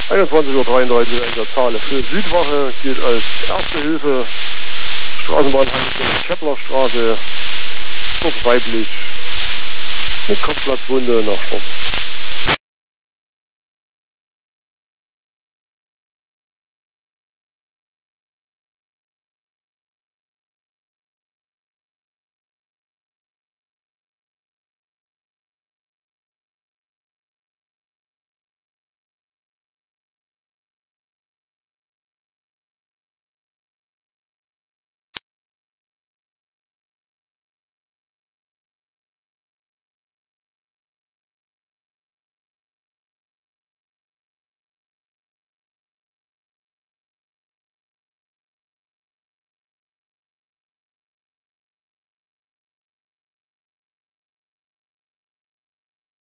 21:33 Uhr in der Zahl für Südwache gilt als Erste Hilfe. Straßenbahnhaltestelle Keplerstraße, dort weiblich, mit Kopfplatzwunde nach Schwarz.